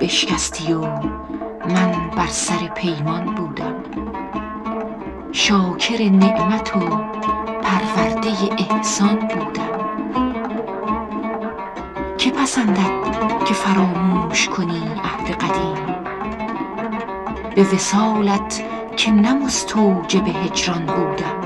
بشکستی و من بر سر پیمان بودم. شاکر نعمت و پرورده احسان بودم. که پسندد که فراموش کنی عهد قدیم، به وصالت که نه مستوجب هجران بودم.